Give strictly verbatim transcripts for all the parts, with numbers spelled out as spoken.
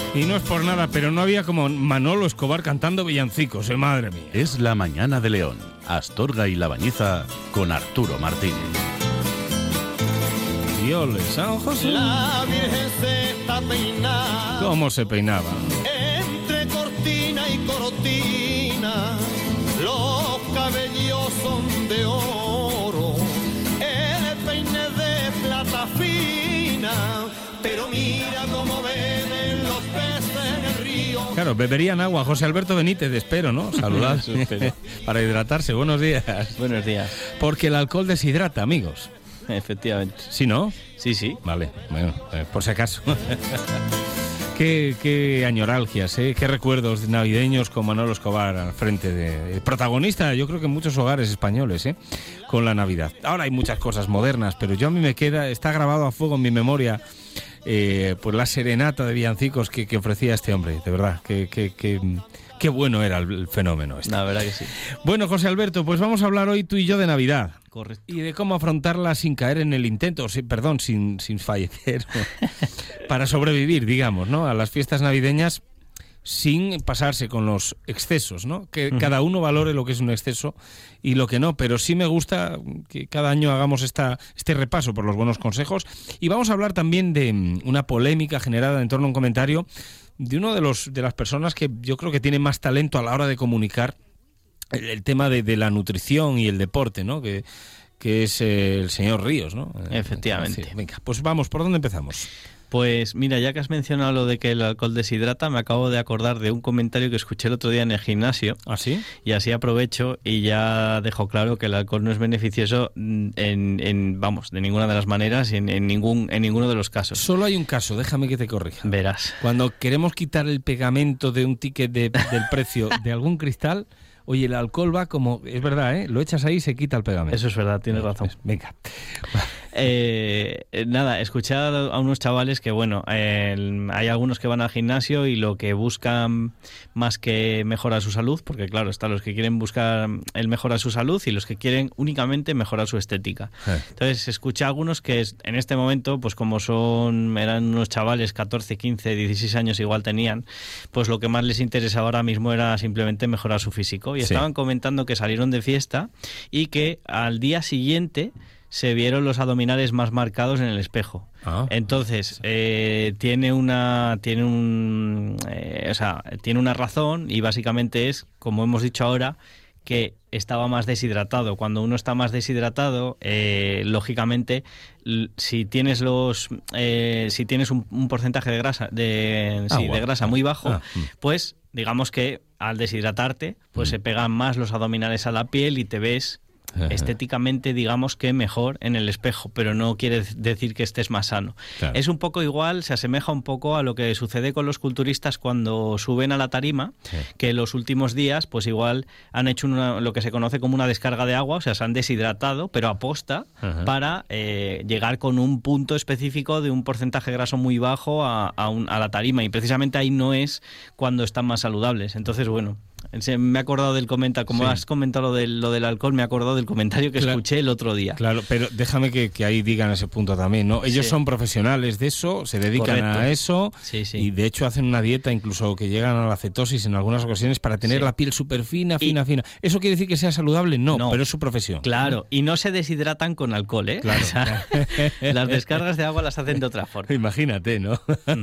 Y no es por nada, pero no había como Manolo Escobar cantando villancicos, eh, madre mía. Es la mañana de León, Astorga y La Bañeza con Arturo Martínez. Diole, San José. La Virgen se está peinando. ¿Cómo se peinaba? Entre cortina y cortina, los cabellos son de oro, el peine de plata fina, pero mira cómo beben los peces en el río. Claro, beberían agua. José Alberto Benítez, espero, ¿no? Saludad. Para hidratarse. Buenos días. Buenos días. Porque el alcohol deshidrata, amigos. Efectivamente. ¿Sí, no? Sí, sí. Vale, bueno, eh, por si acaso. Qué, qué añoralgias, ¿eh? Qué recuerdos navideños con Manolo Escobar al frente de... El protagonista, yo creo que en muchos hogares españoles, ¿eh? Con la Navidad. Ahora hay muchas cosas modernas, pero yo a mí me queda... Está grabado a fuego en mi memoria... Eh, pues la serenata de villancicos que, que ofrecía este hombre, de verdad, que, que, que, qué bueno era el, el fenómeno este. La verdad que sí. Bueno, José Alberto, pues vamos a hablar hoy tú y yo de Navidad. Correcto. Y de cómo afrontarla sin caer en el intento, sí, perdón, sin, sin fallecer, para sobrevivir, digamos, ¿no? A las fiestas navideñas sin pasarse con los excesos, ¿no? Que uh-huh. cada uno valore lo que es un exceso y lo que no, pero sí me gusta que cada año hagamos esta, este repaso por los buenos consejos. Y vamos a hablar también de una polémica generada en torno a un comentario de uno de los de las personas que yo creo que tiene más talento a la hora de comunicar el, el tema de, de la nutrición y el deporte, ¿no? Que, que es eh, el señor Ríos, ¿no? Efectivamente. Sí, venga, pues vamos, ¿por dónde empezamos? Pues mira, ya que has mencionado lo de que el alcohol deshidrata, me acabo de acordar de un comentario que escuché el otro día en el gimnasio. ¿Ah, sí? Y así aprovecho y ya dejo claro que el alcohol no es beneficioso en, en vamos, de ninguna de las maneras y en, en, ningún, en ninguno de los casos. Solo hay un caso, déjame que te corrija. Verás. Cuando queremos quitar el pegamento de un ticket de, del precio de algún cristal... Oye, el alcohol va como... Es verdad, ¿eh? Lo echas ahí y se quita el pegamento. Eso es verdad, tienes razón. Venga. Eh, nada, escuché a unos chavales que, bueno, eh, hay algunos que van al gimnasio y lo que buscan más que mejorar su salud, porque claro, están los que quieren buscar el mejorar su salud y los que quieren únicamente mejorar su estética. Eh. Entonces, escuché a algunos que en este momento, pues como son eran unos chavales, catorce, quince, dieciséis años igual tenían, pues lo que más les interesaba ahora mismo era simplemente mejorar su físico. Y sí. Estaban comentando que salieron de fiesta y que al día siguiente se vieron los abdominales más marcados en el espejo. Ah, Entonces, eh, tiene una tiene un eh, o sea, tiene una razón y básicamente es, como hemos dicho ahora, que estaba más deshidratado. Cuando uno está más deshidratado, eh, lógicamente, l- si tienes los eh, si tienes un, un porcentaje de grasa de, sí, de grasa muy bajo, ah, pues digamos que al deshidratarte, pues mm. se pegan más los abdominales a la piel y te ves estéticamente, digamos que mejor en el espejo, pero no quiere decir que estés más sano. Claro. Es un poco igual, se asemeja un poco a lo que sucede con los culturistas cuando suben a la tarima, sí. que los últimos días, pues igual han hecho una, lo que se conoce como una descarga de agua, o sea, se han deshidratado, pero a posta, uh-huh. para eh, llegar con un punto específico de un porcentaje graso muy bajo a, a, un, a la tarima, y precisamente ahí no es cuando están más saludables. Entonces, bueno, me he acordado del comentario, como sí. has comentado lo del, lo del alcohol, me he acordado del comentario que claro, escuché el otro día. Claro, pero déjame que, que ahí digan ese punto también, ¿no? Ellos sí. son profesionales de eso, se dedican Correcto. a eso, sí, sí. y de hecho hacen una dieta incluso que llegan a la cetosis en algunas ocasiones para tener sí. la piel súper fina, fina, y... fina. ¿Eso quiere decir que sea saludable? No, no, pero es su profesión. Claro, y no se deshidratan con alcohol, ¿eh? Claro. O sea, las descargas de agua las hacen de otra forma. Imagínate, ¿no?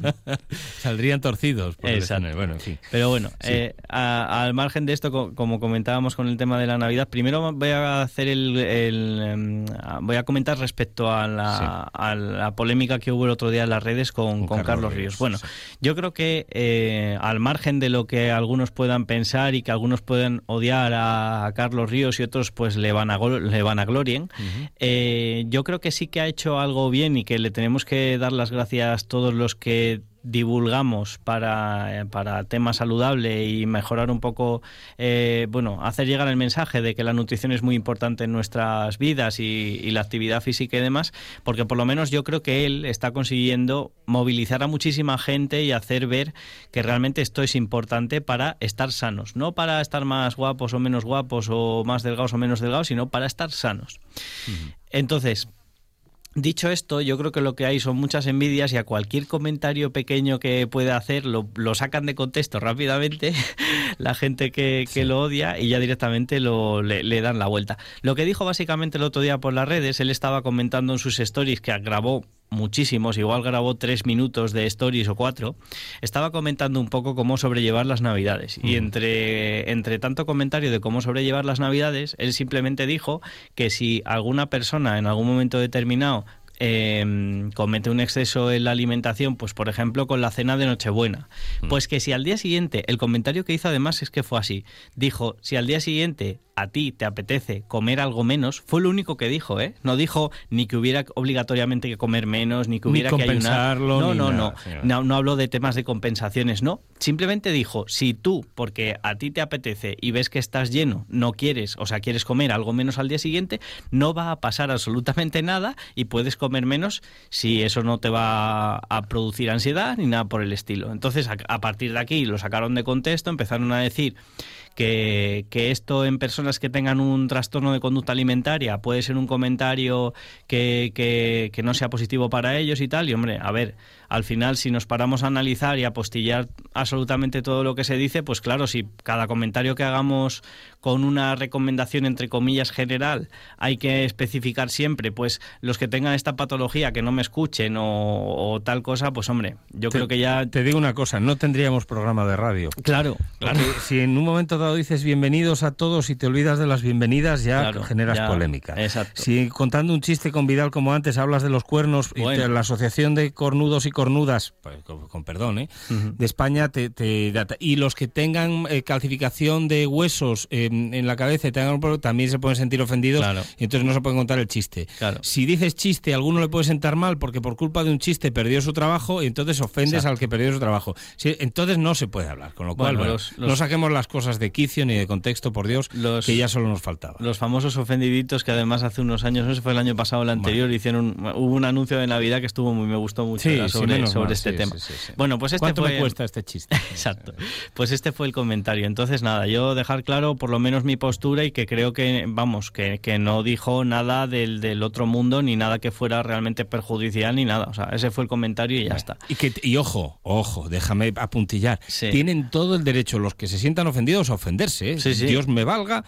Saldrían torcidos. Por Exacto. Bueno, en fin. Pero bueno, sí. eh, a, al margen de esto, como comentábamos con el tema de la Navidad, primero voy a hacer el, el voy a comentar respecto a la, sí. a la polémica que hubo el otro día en las redes con, con, con Carlos, Carlos Ríos. Ríos. Bueno, sí. yo creo que eh, al margen de lo que algunos puedan pensar y que algunos puedan odiar a, a Carlos Ríos y otros pues le van a le vanaglorien, uh-huh. eh, yo creo que sí que ha hecho algo bien y que le tenemos que dar las gracias a todos los que divulgamos para, para tema saludable y mejorar un poco, eh, bueno, hacer llegar el mensaje de que la nutrición es muy importante en nuestras vidas y, y la actividad física y demás, porque por lo menos yo creo que él está consiguiendo movilizar a muchísima gente y hacer ver que realmente esto es importante para estar sanos, no para estar más guapos o menos guapos o más delgados o menos delgados, sino para estar sanos. Uh-huh. Entonces, Dicho esto, yo creo que lo que hay son muchas envidias y a cualquier comentario pequeño que pueda hacer lo, lo sacan de contexto rápidamente la gente que, que sí. lo odia y ya directamente lo, le, le dan la vuelta. Lo que dijo básicamente el otro día por las redes, él estaba comentando en sus stories que grabó muchísimos, igual grabó tres minutos de stories o cuatro, estaba comentando un poco cómo sobrellevar las Navidades. Mm. Y entre, entre tanto comentario de cómo sobrellevar las Navidades, él simplemente dijo que si alguna persona en algún momento determinado Eh, comete un exceso en la alimentación, pues por ejemplo con la cena de Nochebuena, mm. pues que si al día siguiente, el comentario que hizo además es que fue así, dijo, si al día siguiente a ti te apetece comer algo menos, fue lo único que dijo, ¿eh? No dijo ni que hubiera obligatoriamente que comer menos, ni que hubiera ni que ayunar. No, no, no, nada, no, no, no habló de temas de compensaciones, no. Simplemente dijo, si tú, porque a ti te apetece y ves que estás lleno, no quieres, o sea, quieres comer algo menos al día siguiente, no va a pasar absolutamente nada y puedes comer menos si eso no te va a producir ansiedad ni nada por el estilo. Entonces, a, a partir de aquí lo sacaron de contexto, empezaron a decir que, que esto en personas que tengan un trastorno de conducta alimentaria puede ser un comentario que, que, que no sea positivo para ellos y tal, y hombre, a ver, al final si nos paramos a analizar y a apostillar absolutamente todo lo que se dice, pues claro, si cada comentario que hagamos con una recomendación entre comillas general hay que especificar siempre, pues los que tengan esta patología que no me escuchen o, o tal cosa, pues hombre, yo te, creo que ya... Te digo una cosa, no tendríamos programa de radio. Claro, claro. Porque si en un momento dado dices bienvenidos a todos y te olvidas de las bienvenidas, ya claro, generas ya, polémica. Exacto. Si contando un chiste con Vidal como antes hablas de los cuernos bueno. y te, la asociación de cornudos y cornudas, pues, con, con perdón, ¿eh? Uh-huh. de España, te, te, y los que tengan eh, calcificación de huesos eh, en la cabeza y tengan un problema, también se pueden sentir ofendidos claro. y entonces no se pueden contar el chiste. Claro. Si dices chiste, a alguno le puede sentar mal porque por culpa de un chiste perdió su trabajo y entonces ofendes Exacto. al que perdió su trabajo. Sí, entonces no se puede hablar, con lo cual bueno, bueno, los, los, no saquemos las cosas de quicio ni de contexto, por Dios, los, que ya solo nos faltaba. Los famosos ofendiditos que además hace unos años, no sé si fue el año pasado o el anterior, bueno. hicieron hubo un anuncio de Navidad que estuvo muy, me gustó mucho sí, sobre, sí, sobre mal, este sí, tema. Sí, sí, sí. Bueno, pues este ¿Cuánto fue, me cuesta este chiste? Exacto. Pues este fue el comentario. Entonces nada, yo dejar claro por lo menos mi postura y que creo que, vamos, que, que no dijo nada del, del otro mundo ni nada que fuera realmente perjudicial ni nada. O sea, ese fue el comentario y ya está. Y, que, y ojo, ojo, déjame apuntillar. Sí. Tienen todo el derecho los que se sientan ofendidos a ofenderse. ¿eh? Sí, sí. Dios me valga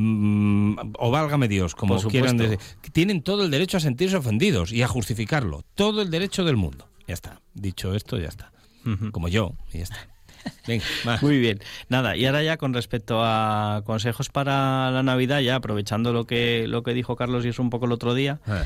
mmm, o válgame Dios, como quieran decir. Tienen todo el derecho a sentirse ofendidos y a justificarlo. Todo el derecho del mundo. Ya está. Dicho esto, ya está. Uh-huh. Como yo, y ya está. Venga, muy bien. Nada, y ahora ya con respecto a consejos para la Navidad, ya aprovechando lo que lo que dijo Carlos y es un poco el otro día, eh.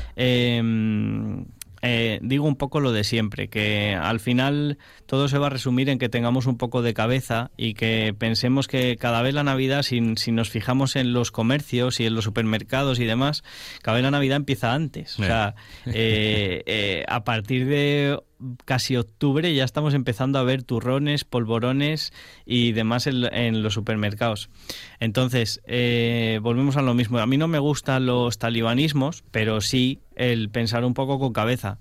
Eh, eh, digo un poco lo de siempre, que al final todo se va a resumir en que tengamos un poco de cabeza y que pensemos que cada vez la Navidad, si, si nos fijamos en los comercios y en los supermercados y demás, cada vez la Navidad empieza antes. O sea, eh, eh, a partir de casi octubre ya estamos empezando a ver turrones, polvorones y demás en, en los supermercados. Entonces, eh, volvemos a lo mismo. A mí no me gustan los talibanismos, pero sí el pensar un poco con cabeza.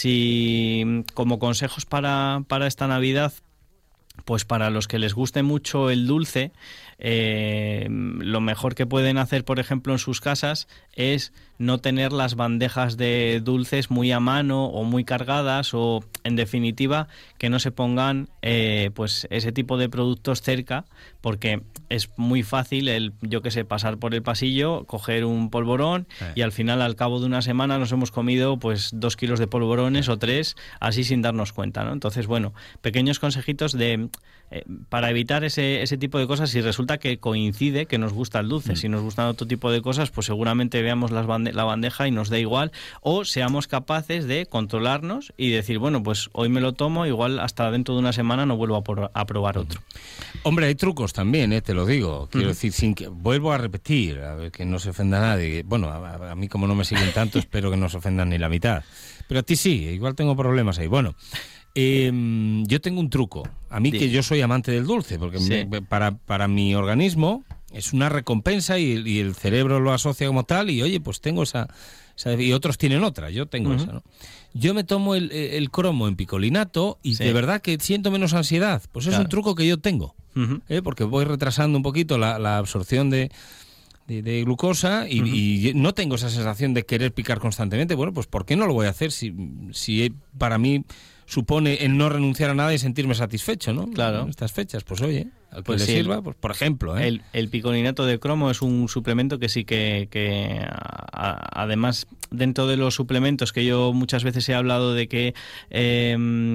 Si como consejos para, para esta Navidad, pues para los que les guste mucho el dulce, eh, lo mejor que pueden hacer, por ejemplo, en sus casas es no tener las bandejas de dulces muy a mano o muy cargadas o, en definitiva, que no se pongan eh, pues ese tipo de productos cerca, porque es muy fácil el, yo que sé, pasar por el pasillo, coger un polvorón eh. y al final, al cabo de una semana, nos hemos comido pues dos kilos de polvorones eh. o tres, así sin darnos cuenta, ¿no? Entonces, bueno, pequeños consejitos de eh, para evitar ese, ese tipo de cosas. Si resulta que coincide que nos gusta el dulce, mm. si nos gustan otro tipo de cosas, pues seguramente veamos las bande- la bandeja y nos da igual, o seamos capaces de controlarnos y decir, bueno, pues hoy me lo tomo, igual hasta dentro de una semana no vuelvo a, por, a probar otro. Hombre, hay trucos también, ¿eh? Te lo digo. Quiero mm. decir, sin que vuelvo a repetir, a ver, que no se ofenda a nadie. Bueno, a, a mí como no me siguen tanto, espero que no se ofendan ni la mitad. Pero a ti sí, igual tengo problemas ahí. Bueno, eh, yo tengo un truco. A mí sí. que yo soy amante del dulce, porque sí. me, para, para mi organismo es una recompensa y, y el cerebro lo asocia como tal y, oye, pues tengo esa... esa y otros tienen otra, yo tengo uh-huh. esa, ¿no? Yo me tomo el, el cromo en picolinato y sí. de verdad que siento menos ansiedad. Pues es claro. un truco que yo tengo, uh-huh. ¿eh? Porque voy retrasando un poquito la, la absorción de... de, de glucosa y, uh-huh. y no tengo esa sensación de querer picar constantemente. Bueno, pues ¿por qué no lo voy a hacer si, si para mí supone el no renunciar a nada y sentirme satisfecho, ¿no? Claro. En estas fechas, pues oye, al que pues le sí, sirva, pues por ejemplo, ¿eh? El, el picolinato de cromo es un suplemento que sí que, que a, además, dentro de los suplementos que yo muchas veces he hablado de que eh,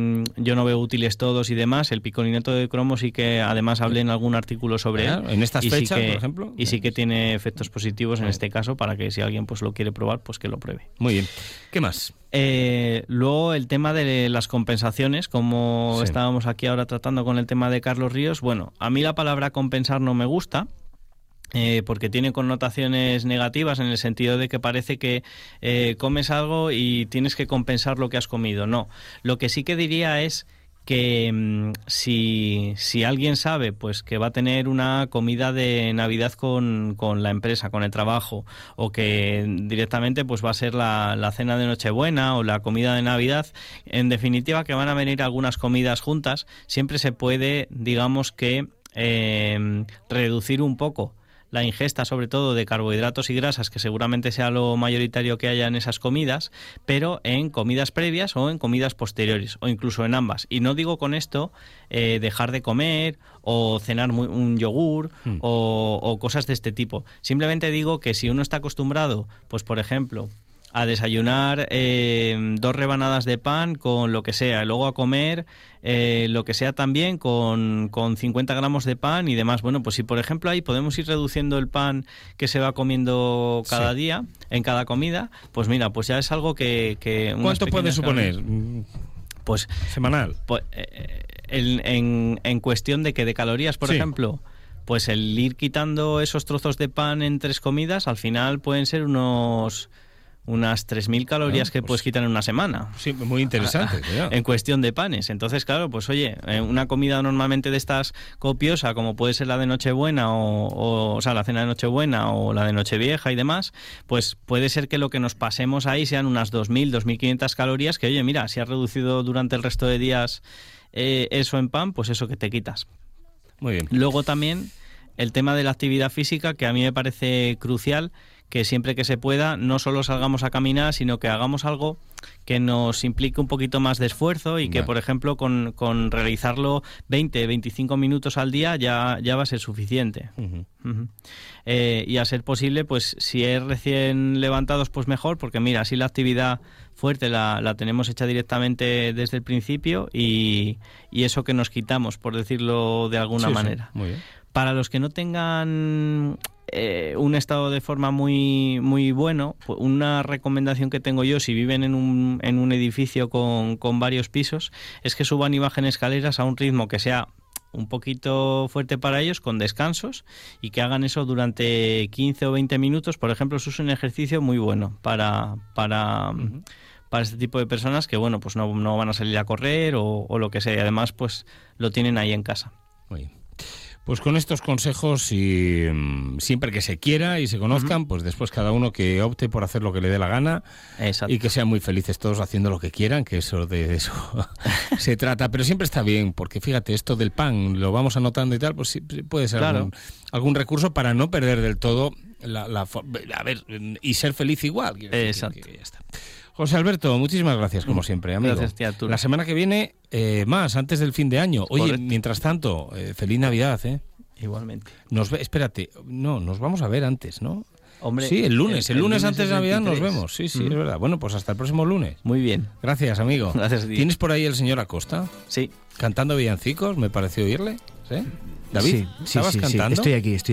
yo no veo útiles todos y demás, el picolinato de cromo sí que además hablé en algún artículo sobre claro, él. En estas y fechas, sí que, por ejemplo. Y sí que tiene efectos positivos en este caso, para que si alguien pues lo quiere probar, pues que lo pruebe. Muy bien. ¿Qué más? Eh, luego el tema de las compensaciones, como sí. estábamos aquí ahora tratando con el tema de Carlos Ríos. Bueno, a mí la palabra compensar no me gusta, eh, porque tiene connotaciones negativas en el sentido de que parece que eh, comes algo y tienes que compensar lo que has comido. No, lo que sí que diría es que mmm, si, si alguien sabe pues que va a tener una comida de Navidad con, con la empresa, con el trabajo, o que directamente pues va a ser la, la cena de Nochebuena o la comida de Navidad, en definitiva que van a venir algunas comidas juntas, siempre se puede, digamos que, eh, reducir un poco la ingesta, sobre todo de carbohidratos y grasas, que seguramente sea lo mayoritario que haya en esas comidas, pero en comidas previas o en comidas posteriores, o incluso en ambas. Y no digo con esto eh, dejar de comer o cenar muy, un yogur mm. o, o cosas de este tipo. Simplemente digo que si uno está acostumbrado, pues por ejemplo, a desayunar eh, dos rebanadas de pan con lo que sea, y luego a comer eh, lo que sea también con, con cincuenta gramos de pan y demás. Bueno, pues si por ejemplo ahí podemos ir reduciendo el pan que se va comiendo cada sí. día, en cada comida, pues mira, pues ya es algo que... que ¿Cuánto puede suponer? Pues semanal. Pues, eh, en, en, en cuestión de que de calorías, por sí. ejemplo... Pues el ir quitando esos trozos de pan en tres comidas, al final pueden ser unos... unas tres mil calorías ah, que pues, puedes quitar en una semana. Sí, muy interesante. En cuestión de panes. Entonces, claro, pues oye, una comida normalmente de estas copiosa, como puede ser la de Nochebuena, o, o, o sea, la cena de Nochebuena o la de Nochevieja y demás, pues puede ser que lo que nos pasemos ahí sean unas dos mil, dos mil quinientas calorías, que oye, mira, si has reducido durante el resto de días eh, eso en pan, pues eso que te quitas. Muy bien. Luego también el tema de la actividad física, que a mí me parece crucial, que siempre que se pueda no solo salgamos a caminar, sino que hagamos algo que nos implique un poquito más de esfuerzo y que, bueno. por ejemplo, con, con realizarlo veinte, veinticinco minutos al día ya, ya va a ser suficiente. Uh-huh. Uh-huh. Eh, y a ser posible, pues si es recién levantados, pues mejor, porque mira, así la actividad fuerte la, la tenemos hecha directamente desde el principio y, y eso que nos quitamos, por decirlo de alguna sí, manera. Sí. Muy bien. Para los que no tengan eh, un estado de forma muy muy bueno, pues una recomendación que tengo yo, si viven en un, en un edificio con, con varios pisos, es que suban y bajen escaleras a un ritmo que sea un poquito fuerte para ellos, con descansos, y que hagan eso durante quince o veinte minutos. Por ejemplo, eso es un ejercicio muy bueno para... para uh-huh. para este tipo de personas que, bueno, pues no, no van a salir a correr o, o lo que sea. Y además, pues lo tienen ahí en casa. Muy bien. Pues con estos consejos, y um, siempre que se quiera y se conozcan, uh-huh. pues después cada uno que opte por hacer lo que le dé la gana. Exacto. Y que sean muy felices todos haciendo lo que quieran, que eso de eso se trata. Pero siempre está bien, porque fíjate, esto del pan lo vamos anotando y tal, pues sí, puede ser claro. algún, algún recurso para no perder del todo la, la a ver, y ser feliz igual. Exacto. Que, que ya está. José Alberto, muchísimas gracias, como siempre, amigo. Gracias, tía Arturo. La semana que viene, eh, más, antes del fin de año. Oye, correcto. Mientras tanto, eh, feliz Navidad, ¿eh? Igualmente. Nos ve, espérate, no, nos vamos a ver antes, ¿no? Hombre, sí, el lunes, el, el, el lunes, lunes antes de Navidad nos vemos. Sí, sí, mm. es verdad. Bueno, pues hasta el próximo lunes. Muy bien. Gracias, amigo. Gracias a ti. ¿Tienes por ahí el señor Acosta? Sí. Cantando villancicos, me pareció oírle. ¿Sí? David, sí, ¿estabas sí, sí, cantando? Sí. Estoy aquí, estoy